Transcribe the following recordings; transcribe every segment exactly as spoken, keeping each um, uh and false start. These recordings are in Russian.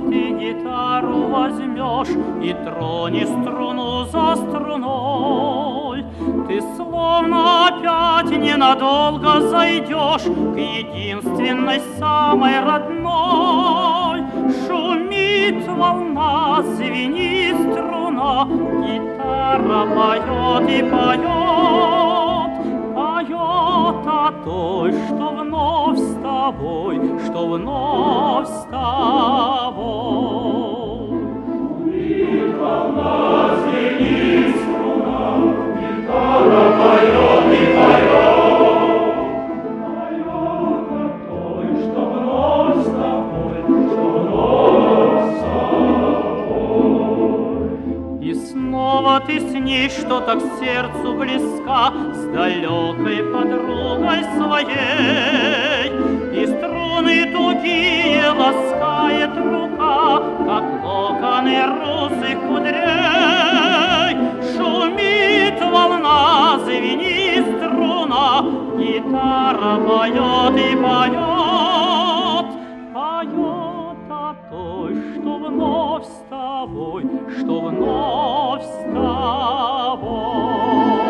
ты гитару возьмешь и трони струну за струной, ты словно опять ненадолго зайдешь к единственной самой родной. Шумит волна, звенит струна, гитара поет и поет, поет о той, что вновь с тобой, что вновь с тобой. Шумит волна, звенит струна, гитара поет и поет, поет о той, что вновь с тобой, что вновь с тобой. И снова ты с ней, что так сердцу близка, с далекой подругой своей, и струны тугие ласкает рука, как локоны русых кудрей. Шумит волна, звенит струна, гитара поет и поет, поет о той, что вновь с тобой, что вновь с тобой.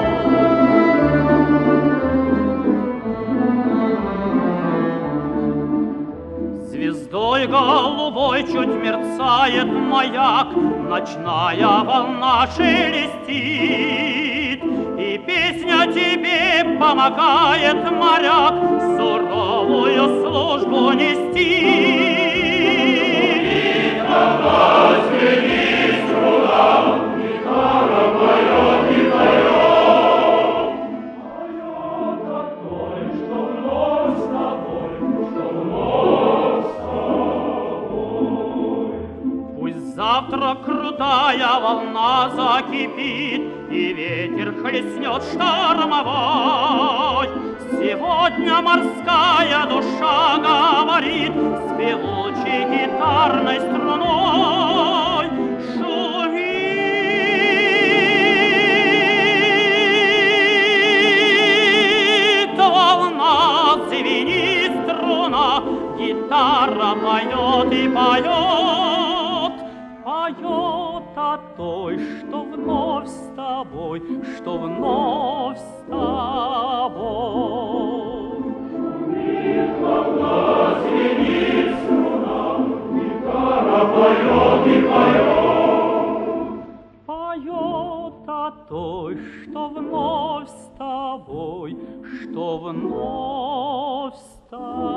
Звездой голубой чуть мерцает маяк, ночная волна шелестит, и песня тебе помогает, моряк, суровую службу нести. Гитара звенит струна, гитара поет и поет, поет о той, что вновь с тобой, что вновь с тобой. Пусть завтра крутая волна закипит, и ветер хлестнет штормовой, сегодня морская душа говорит с певучей гитарной струной. Шумит волна, звенит струна, гитара поет и поет, поет о той, что вновь с тобой, что вновь с тобой. Шумит волна, звенит струна, гитара поет и поет, поет о той, что вновь с тобой, что вновь с тобой.